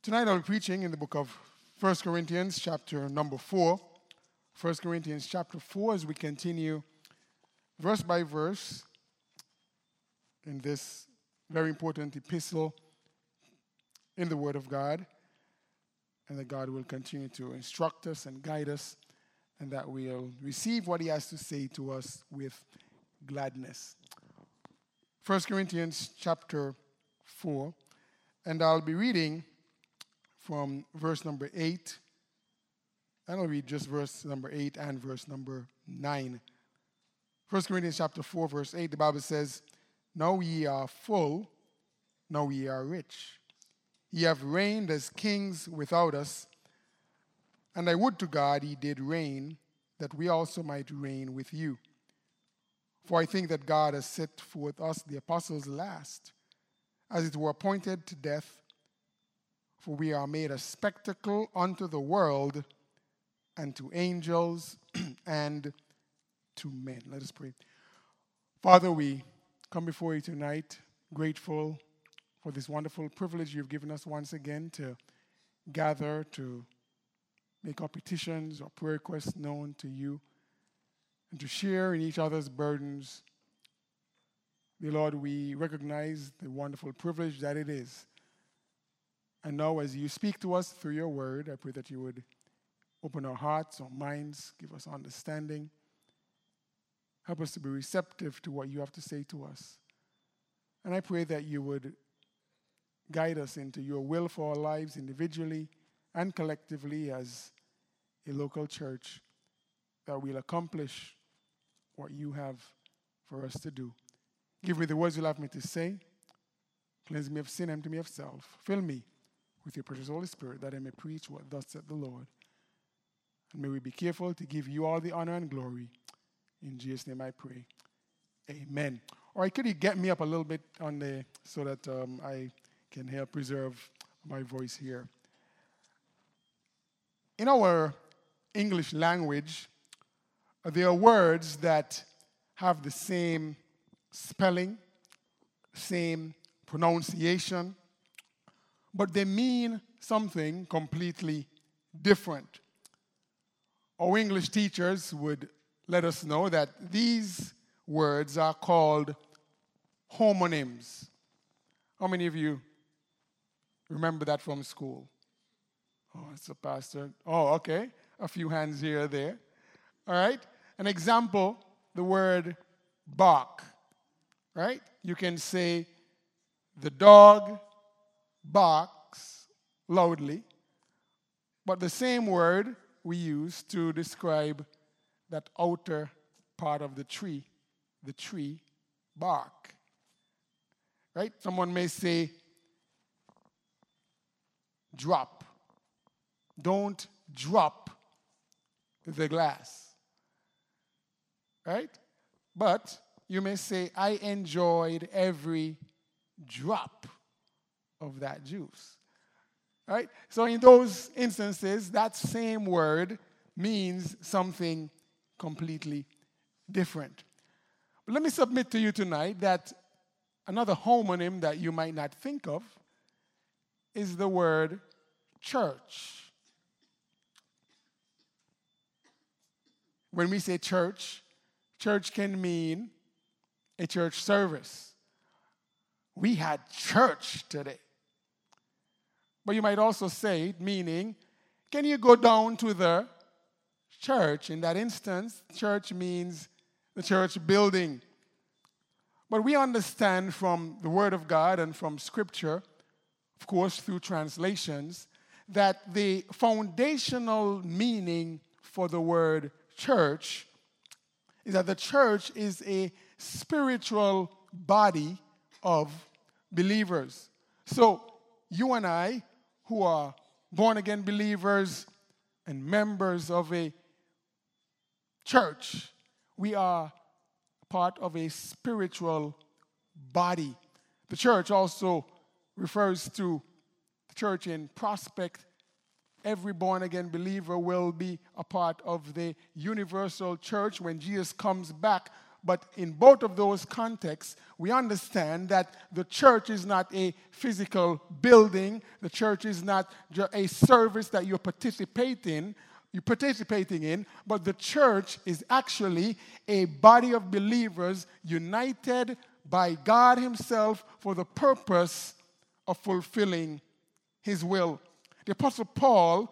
Tonight I'll be preaching in the book of 1 Corinthians chapter number 4. 1 Corinthians chapter 4 as we continue verse by verse in this very important epistle in the Word of God. And that God will continue to instruct us and guide us, and that we'll receive what He has to say to us with gladness. 1 Corinthians chapter 4, and I'll be reading from verse number 8, and I'll read just verse number 8 and verse number 9. 1 Corinthians chapter 4, verse 8, the Bible says, "Now ye are full, now ye are rich. Ye have reigned as kings without us, and I would to God ye did reign, that we also might reign with you. For I think that God has set forth us, the apostles, last, as it were appointed to death, for we are made a spectacle unto the world, and to angels, and to men." Let us pray. Father, we come before you tonight, grateful for this wonderful privilege you've given us once again to gather, to make our petitions or prayer requests known to you, and to share in each other's burdens. Dear Lord, we recognize the wonderful privilege that it is. And now as you speak to us through your word, I pray that you would open our hearts, our minds, give us understanding. Help us to be receptive to what you have to say to us. And I pray that you would guide us into your will for our lives individually and collectively as a local church, that we'll accomplish what you have for us to do. Give me the words you'll have me to say. Cleanse me of sin, empty me of self. Fill me with your precious Holy Spirit, that I may preach what thus said the Lord. And may we be careful to give you all the honor and glory. In Jesus' name I pray. Amen. All right, could you get me up a little bit on the so that I can help preserve my voice here. In our English language, there are words that have the same spelling, same pronunciation, but they mean something completely different. Our English teachers would let us know that these words are called homonyms. How many of you remember that from school? Oh, it's a pastor. Oh, okay. A few hands here or there. All right. An example, the word bark. Right? You can say the dog barks loudly, but the same word we use to describe that outer part of the tree bark. Right? Someone may say, drop. Don't drop the glass. Right? But you may say, I enjoyed every drop of that juice. Right? So in those instances, that same word means something completely different. But let me submit to you tonight that another homonym that you might not think of is the word church. When we say church, church can mean a church service. We had church today. But you might also say it meaning, can you go down to the church? In that instance, church means the church building. But we understand from the Word of God and from Scripture, of course through translations, that the foundational meaning for the word church is that the church is a spiritual body of believers. So you and I, who are born-again believers and members of a church, we are part of a spiritual body. The church also refers to the church in prospect. Every born-again believer will be a part of the universal church when Jesus comes back. But in both of those contexts, we understand that the church is not a physical building. The church is not a service that you're participating in, but the church is actually a body of believers united by God himself for the purpose of fulfilling his will. The Apostle Paul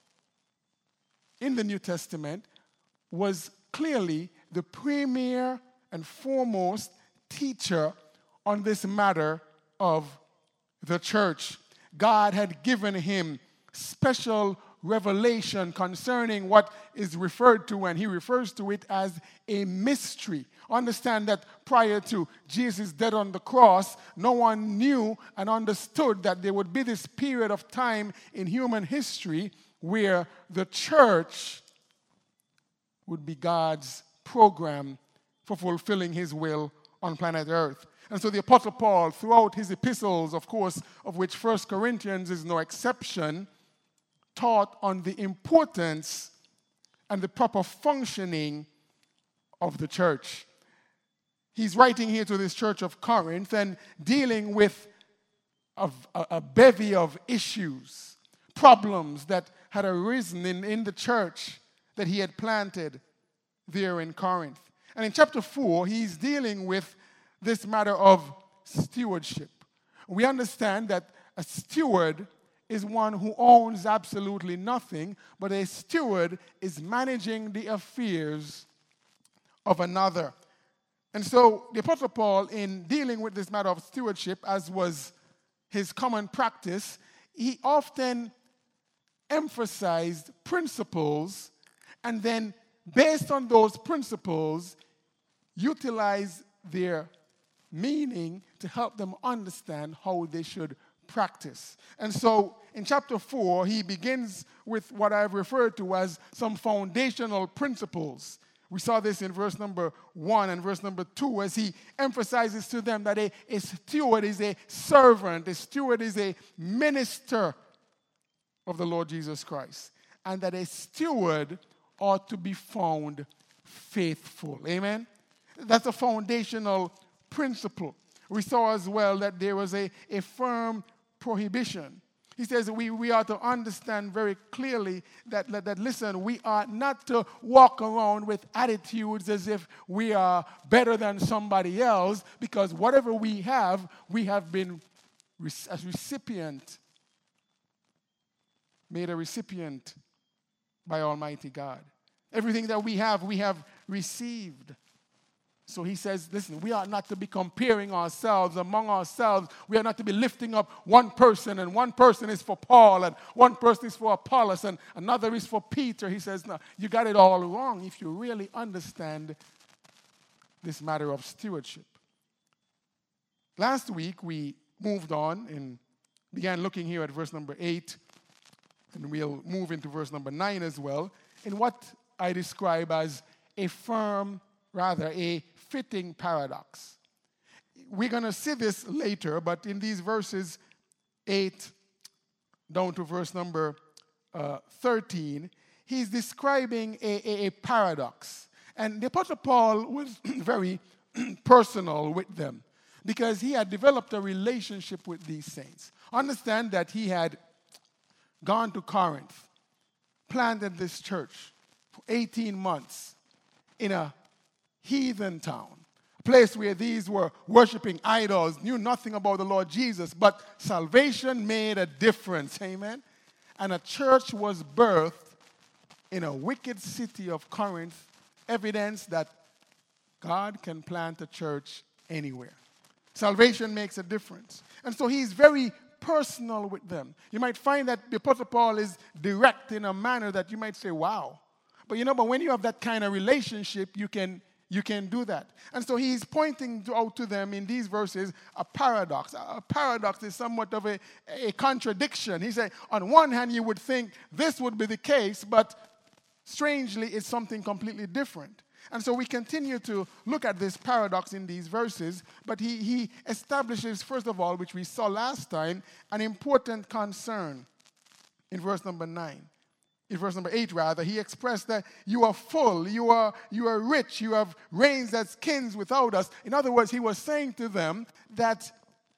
in the New Testament was clearly the premier and foremost teacher on this matter of the church. God had given him special revelation concerning what is referred to, and he refers to it as a mystery. Understand that prior to Jesus' death on the cross, no one knew and understood that there would be this period of time in human history where the church would be God's program for fulfilling his will on planet Earth. And so the Apostle Paul, throughout his epistles, of course, of which 1 Corinthians is no exception, taught on the importance and the proper functioning of the church. He's writing here to this church of Corinth and dealing with a bevy of issues, problems that had arisen in the church that he had planted there in Corinth. And in chapter 4, he's dealing with this matter of stewardship. We understand that a steward is one who owns absolutely nothing, but a steward is managing the affairs of another. And so the Apostle Paul, in dealing with this matter of stewardship, as was his common practice, he often emphasized principles and then, based on those principles, utilize their meaning to help them understand how they should practice. And so in chapter 4, he begins with what I've referred to as some foundational principles. We saw this in verse number 1 and verse number 2 as he emphasizes to them that a steward is a servant, a steward is a minister of the Lord Jesus Christ, and that a steward ought to be found faithful. Amen? That's a foundational principle. We saw as well that there was a firm prohibition. He says we are to understand very clearly that listen, we are not to walk around with attitudes as if we are better than somebody else, because whatever we have been as recipient, made a recipient by Almighty God. Everything that we have received. So he says, listen, we are not to be comparing ourselves among ourselves. We are not to be lifting up one person, and one person is for Paul, and one person is for Apollos, and another is for Peter. He says, no, you got it all wrong if you really understand this matter of stewardship. Last week, we moved on and began looking here at verse number 8, and we'll move into verse number 9 as well, in what I describe as a fitting paradox. We're going to see this later, but in these verses 8 down to verse number 13, he's describing a paradox. And the Apostle Paul was very personal with them because he had developed a relationship with these saints. Understand that he had gone to Corinth, planted this church for 18 months in a heathen town, a place where these were worshiping idols, knew nothing about the Lord Jesus, but salvation made a difference, amen? And a church was birthed in a wicked city of Corinth, evidence that God can plant a church anywhere. Salvation makes a difference. And so he's very personal with them. You might find that the Apostle Paul is direct in a manner that you might say, wow. But when you have that kind of relationship, you can do that. And so he's pointing out to them in these verses a paradox. A paradox is somewhat of a contradiction. He said, on one hand, you would think this would be the case, but strangely, it's something completely different. And so we continue to look at this paradox in these verses, but he establishes, first of all, which we saw last time, an important concern in verse number 9. in verse number 8 rather, he expressed that you are full, you are rich, you have reigns as kings without us. In other words, he was saying to them that,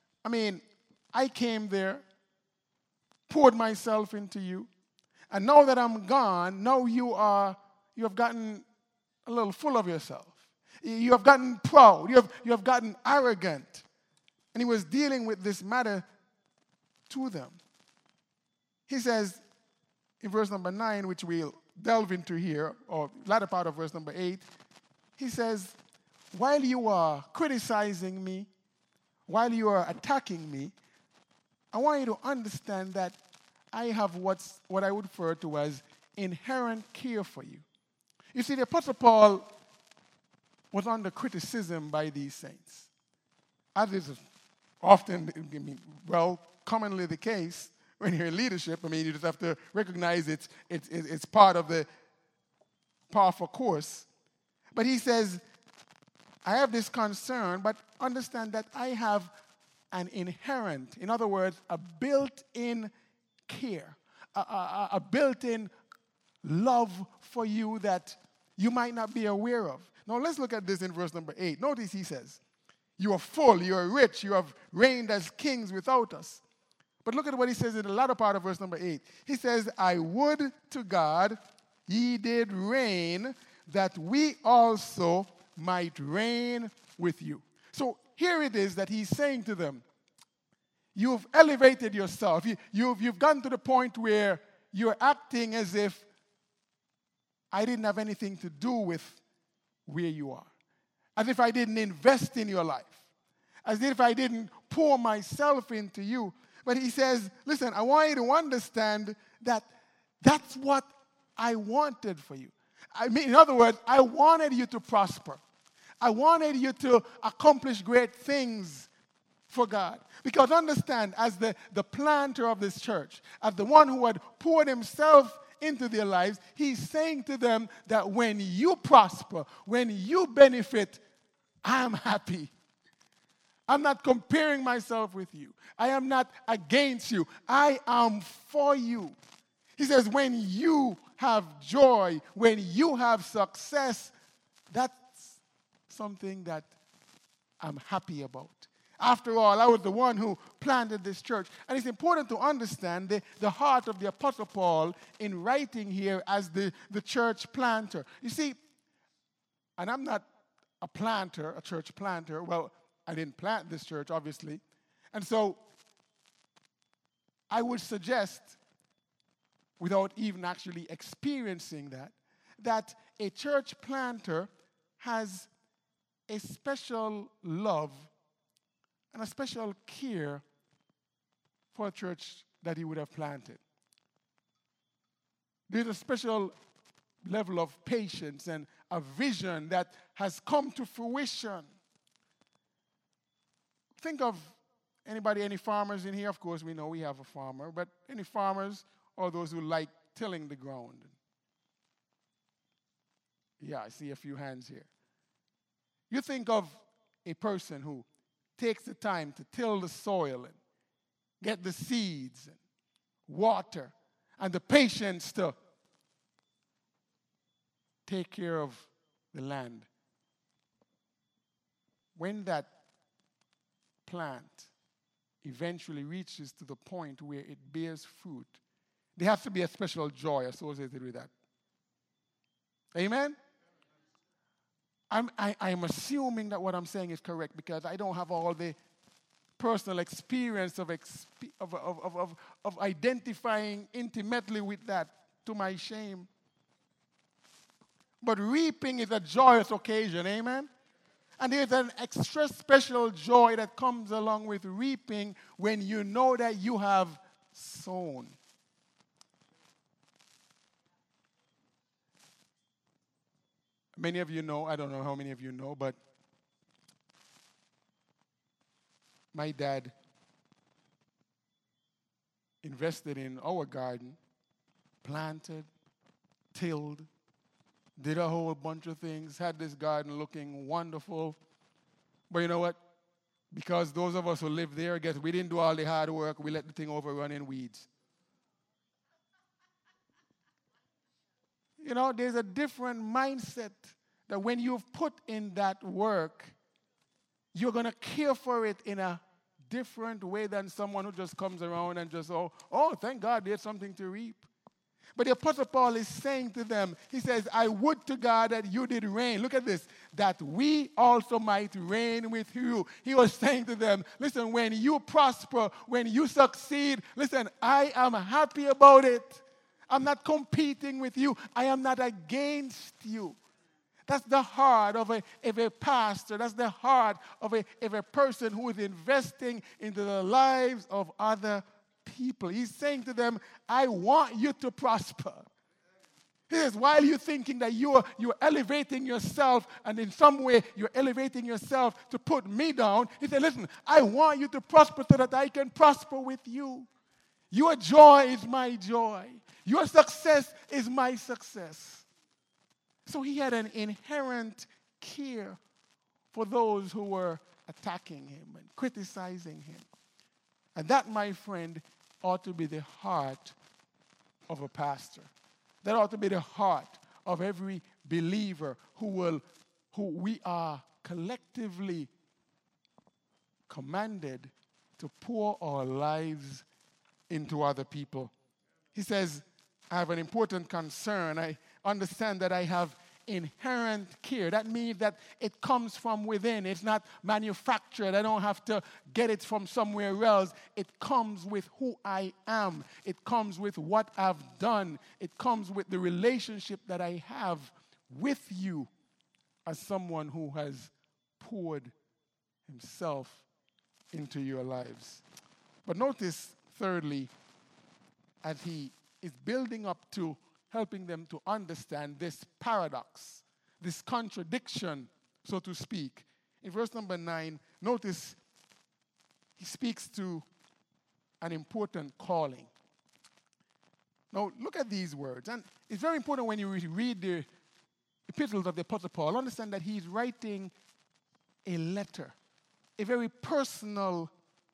I came there, poured myself into you, and now that I'm gone, now you have gotten a little full of yourself. You have gotten proud, you have gotten arrogant. And he was dealing with this matter to them. He says, in verse number 9, which we'll delve into here, or latter part of verse number 8, he says, while you are criticizing me, while you are attacking me, I want you to understand that I have what I would refer to as inherent care for you. You see, the Apostle Paul was under criticism by these saints. As is often, commonly the case when you're in leadership. You just have to recognize it's part of the powerful course. But he says, I have this concern, but understand that I have an inherent, in other words, a built-in care, a built-in love for you that you might not be aware of. Now let's look at this in verse number 8. Notice he says, you are full, you are rich, you have reigned as kings without us. But look at what he says in the latter part of verse number 8. He says, I would to God ye did reign, that we also might reign with you. So here it is that he's saying to them, you've elevated yourself. You've gotten to the point where you're acting as if I didn't have anything to do with where you are. As if I didn't invest in your life. As if I didn't pour myself into you. But he says, listen, I want you to understand that that's what I wanted for you. In other words, I wanted you to prosper. I wanted you to accomplish great things for God. Because understand, as the planter of this church, as the one who had poured himself into their lives, he's saying to them that when you prosper, when you benefit, I'm happy. I'm not comparing myself with you. I am not against you. I am for you. He says, when you have joy, when you have success, that's something that I'm happy about. After all, I was the one who planted this church. And it's important to understand the heart of the Apostle Paul in writing here as the church planter. You see, and I'm not a planter, a church planter. Well, I didn't plant this church, obviously. And so I would suggest, without even actually experiencing that a church planter has a special love and a special care for a church that he would have planted. There's a special level of patience and a vision that has come to fruition. Think of any farmers in here? Of course, we know we have a farmer, but any farmers or those who like tilling the ground? Yeah, I see a few hands here. You think of a person who takes the time to till the soil and get the seeds and water and the patience to take care of the land. When that plant eventually reaches to the point where it bears fruit, there has to be a special joy associated with that. Amen? I'm assuming that what I'm saying is correct because I don't have all the personal experience of identifying intimately with that, to my shame. But reaping is a joyous occasion, amen? And there's an extra special joy that comes along with reaping when you know that you have sown. Many of you know, I don't know how many of you know, but my dad invested in our garden, planted, tilled, did a whole bunch of things, had this garden looking wonderful. But you know what? Because those of us who live there, I guess we didn't do all the hard work, we let the thing overrun in weeds. there's a different mindset that when you've put in that work, you're going to care for it in a different way than someone who just comes around and just, oh, thank God there's something to reap. But the Apostle Paul is saying to them, he says, I would to God that you did reign. Look at this, that we also might reign with you. He was saying to them, listen, when you prosper, when you succeed, listen, I am happy about it. I'm not competing with you. I am not against you. That's the heart of a pastor. That's the heart of a person who is investing into the lives of other people. He's saying to them, I want you to prosper. He says, while you're thinking that you're elevating yourself, and in some way you're elevating yourself to put me down, he said, listen, I want you to prosper so that I can prosper with you. Your joy is my joy. Your success is my success. So he had an inherent care for those who were attacking him and criticizing him. And that, my friend, ought to be the heart of a pastor. That ought to be the heart of every believer who we are collectively commanded to pour our lives into other people. He says, I have an important concern. I understand that I have inherent care. That means that it comes from within. It's not manufactured. I don't have to get it from somewhere else. It comes with who I am. It comes with what I've done. It comes with the relationship that I have with you as someone who has poured himself into your lives. But notice, thirdly, as he is building up to helping them to understand this paradox, this contradiction, so to speak. In verse number 9, notice he speaks to an important calling. Now, look at these words. And it's very important when you read the epistles of the Apostle Paul, understand that he's writing a letter, a very personal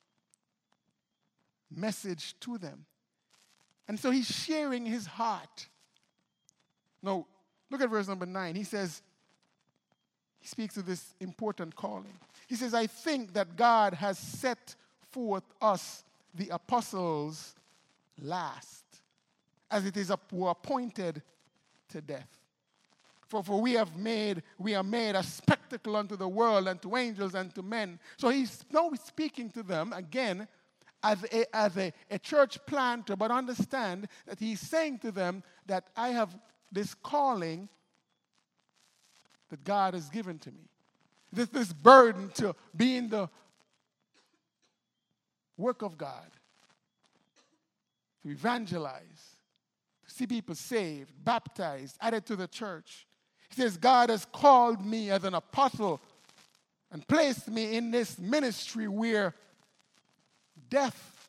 message to them. And so he's sharing his heart. Now, look at verse number 9. He says, he speaks to this important calling. He says, I think that God has set forth us, the apostles, last, as it is were appointed to death. For we are made a spectacle unto the world and to angels and to men. So he's now speaking to them again as a church planter, but understand that he's saying to them that I have this calling that God has given to me. This burden to be in the work of God, to evangelize, to see people saved, baptized, added to the church. He says, God has called me as an apostle and placed me in this ministry where death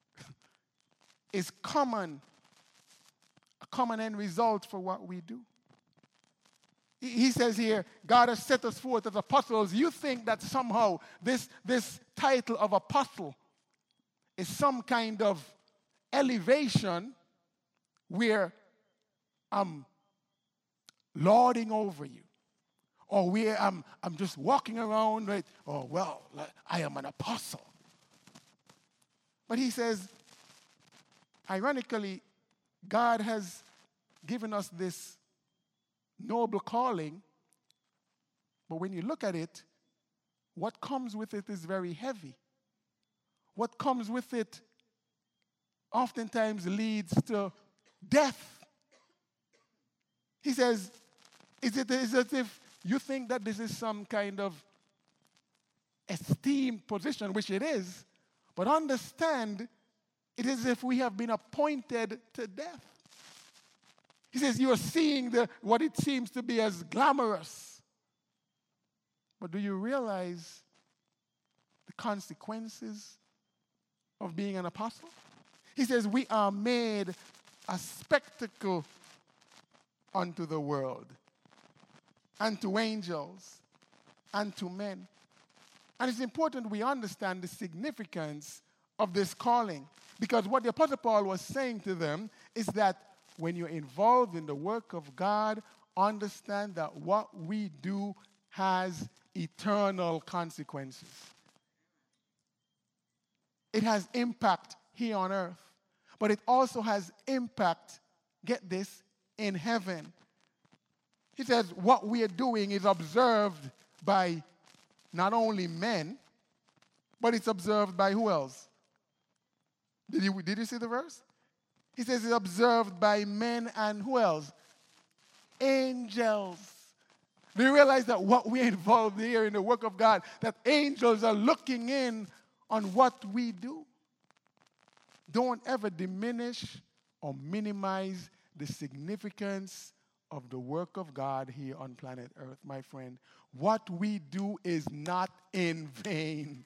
is common, a common end result for what we do. He says here, God has set us forth as apostles. You think that somehow this title of apostle is some kind of elevation where I'm lording over you, or where I'm just walking around like, oh, well, I am an apostle. But he says, ironically, God has given us this noble calling, but when you look at it, what comes with it is very heavy. What comes with it oftentimes leads to death. He says, is it as if you think that this is some kind of esteemed position, which it is, but understand it is as if we have been appointed to death. He says you are seeing what it seems to be as glamorous. But do you realize the consequences of being an apostle? He says we are made a spectacle unto the world, and to angels, and to men. And it's important we understand the significance of this calling, because what the Apostle Paul was saying to them is that when you're involved in the work of God, understand that what we do has eternal consequences. It has impact here on earth, but it also has impact, get this, in heaven. He says what we are doing is observed by not only men, but it's observed by who else? Did you see the verse? He says it's observed by men and who else? Angels. Do you realize that what we're involved here in the work of God, that angels are looking in on what we do? Don't ever diminish or minimize the significance of the work of God here on planet Earth, my friend. What we do is not in vain.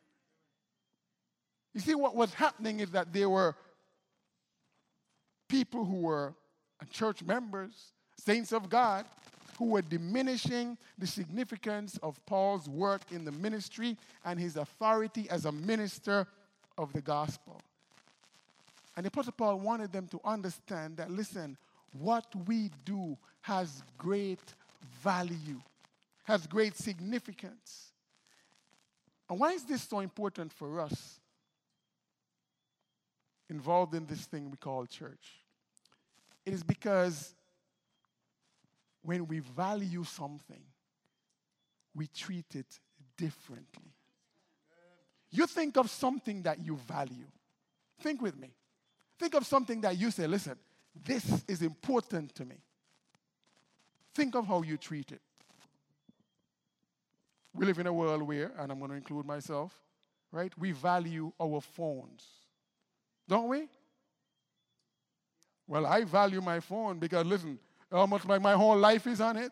You see, what was happening is that there were people who were church members, saints of God, who were diminishing the significance of Paul's work in the ministry and his authority as a minister of the gospel. And the Apostle Paul wanted them to understand that, listen, what we do has great value, has great significance. And why is this so important for us involved in this thing we call church? It is because when we value something, we treat it differently. You think of something that you value. Think with me. Think of something that you say, listen, this is important to me. Think of how you treat it. We live in a world where, and I'm going to include myself, right? We value our phones. Don't we? Well, I value my phone because, listen, almost like my whole life is on it.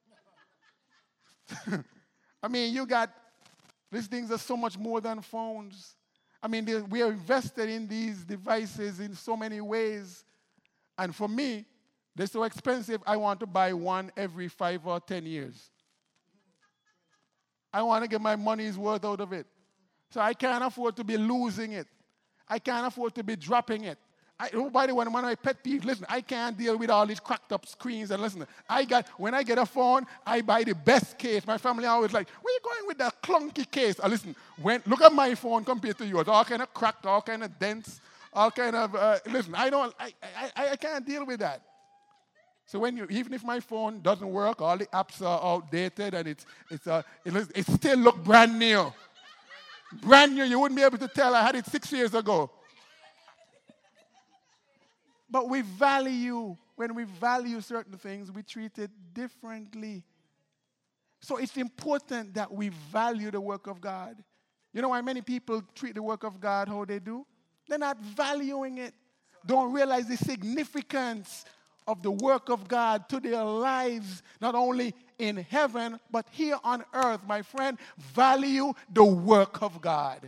I mean, these things are so much more than phones. I mean, we are invested in these devices in so many ways. And for me, they're so expensive, I want to buy one every 5 or 10 years. I want to get my money's worth out of it. So I can't afford to be losing it. I can't afford to be dropping it. By the way, one of my pet peeves, listen, I can't deal with all these cracked up screens. And listen, when I get a phone, I buy the best case. My family always like, where you going with that clunky case? Listen, look at my phone compared to yours. All kind of cracked, all kind of dents, all kind of, listen, I can't deal with that. So even if my phone doesn't work, all the apps are outdated and it still look brand new. Brand new, you wouldn't be able to tell I had it 6 years ago. But when we value certain things, we treat it differently. So it's important that we value the work of God. You know why many people treat the work of God how they do? They're not valuing it. Don't realize the significance of the work of God to their lives, not only in heaven, but here on earth. My friend, value the work of God.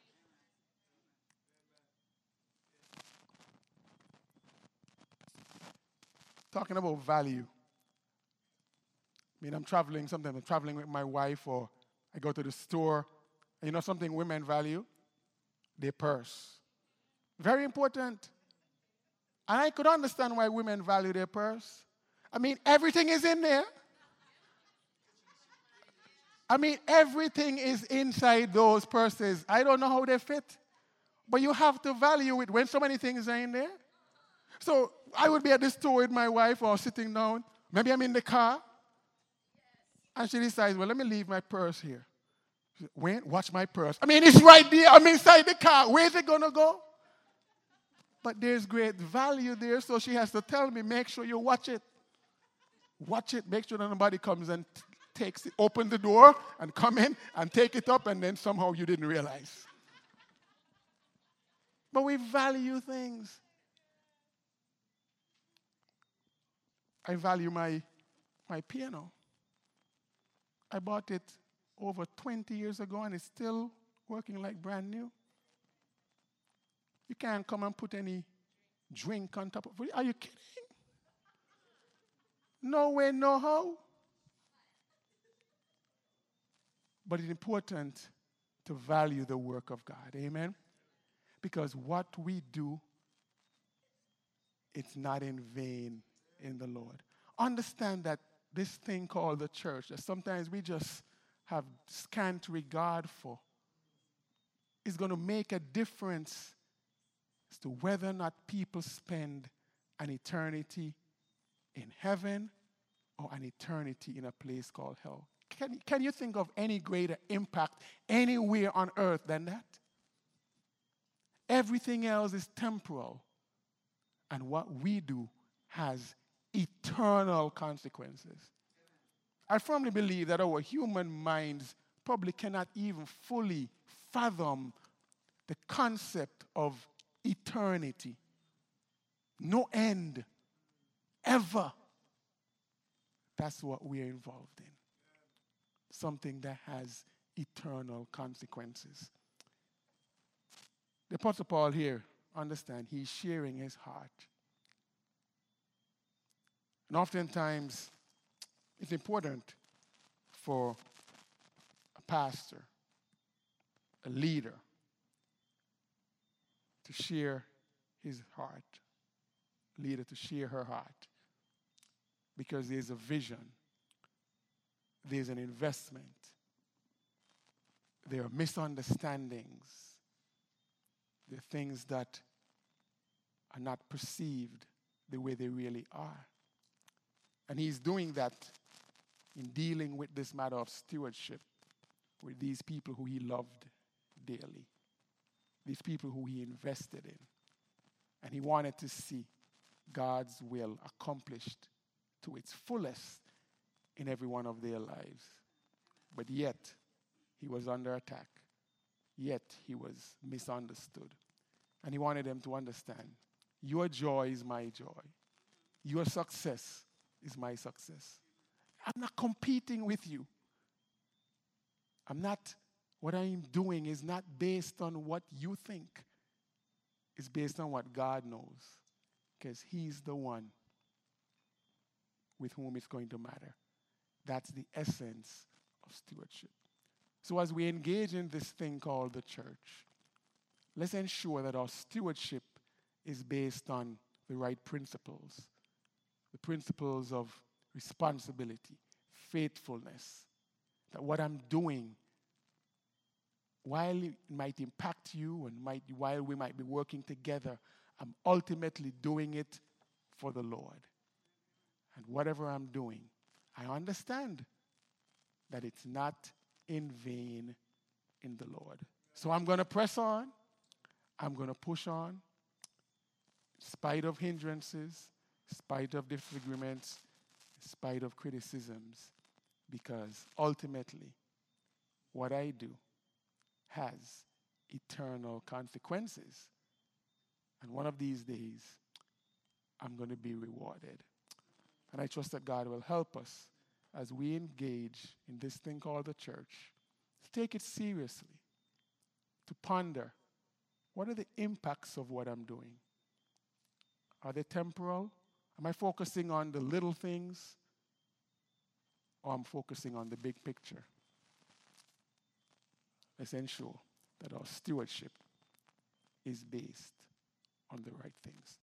Talking about value. I mean, sometimes I'm traveling with my wife, or I go to the store. And you know something women value? Their purse. Very important. And I could understand why women value their purse. I mean, everything is in there. I mean, everything is inside those purses. I don't know how they fit. But you have to value it when so many things are in there. So I would be at the store with my wife or sitting down. Maybe I'm in the car. And she decides, well, let me leave my purse here. She said, Wayne, watch my purse. I mean, it's right there. I'm inside the car. Where's it going to go? But there's great value there, so she has to tell me, make sure you watch it. Watch it. Make sure that nobody comes and takes it. Open the door and come in and take it up, and then somehow you didn't realize. But we value things. I value my piano. I bought it over 20 years ago, and it's still working like brand new. You can't come and put any drink on top of it. Are you kidding? No way, no how. But it's important to value the work of God. Amen? Because what we do it's not in vain in the Lord. Understand that this thing called the church, that sometimes we just have scant regard for, is going to make a difference as to whether or not people spend an eternity in heaven or an eternity in a place called hell. Can you think of any greater impact anywhere on earth than that? Everything else is temporal, and what we do has eternal consequences. I firmly believe that our human minds probably cannot even fully fathom the concept of eternity. No end, ever. That's what we're involved in. Something that has eternal consequences. The Apostle Paul here, understand, he's sharing his heart. And oftentimes, it's important for a pastor, a leader, to share his heart, a leader to share her heart, because there's a vision, there's an investment, there are misunderstandings, there are things that are not perceived the way they really are. And he's doing that in dealing with this matter of stewardship with these people who he loved dearly, these people who he invested in. And he wanted to see God's will accomplished to its fullest in every one of their lives. But yet, he was under attack. Yet, he was misunderstood. And he wanted them to understand, your joy is my joy. Your success is my success. I'm not competing with you. What I'm doing is not based on what you think. It's based on what God knows. Because he's the one with whom it's going to matter. That's the essence of stewardship. So as we engage in this thing called the church, let's ensure that our stewardship is based on the right principles. The principles of responsibility, faithfulness. That what I'm doing, while it might impact you and while we might be working together, I'm ultimately doing it for the Lord. And whatever I'm doing, I understand that it's not in vain in the Lord. So I'm going to press on. I'm going to push on. In spite of hindrances, in spite of disagreements, in spite of criticisms, because ultimately, what I do has eternal consequences. And one of these days, I'm going to be rewarded. And I trust that God will help us as we engage in this thing called the church, to take it seriously, to ponder, what are the impacts of what I'm doing? Are they temporal? Am I focusing on the little things? Or I'm focusing on the big picture? Let's ensure that our stewardship is based on the right things.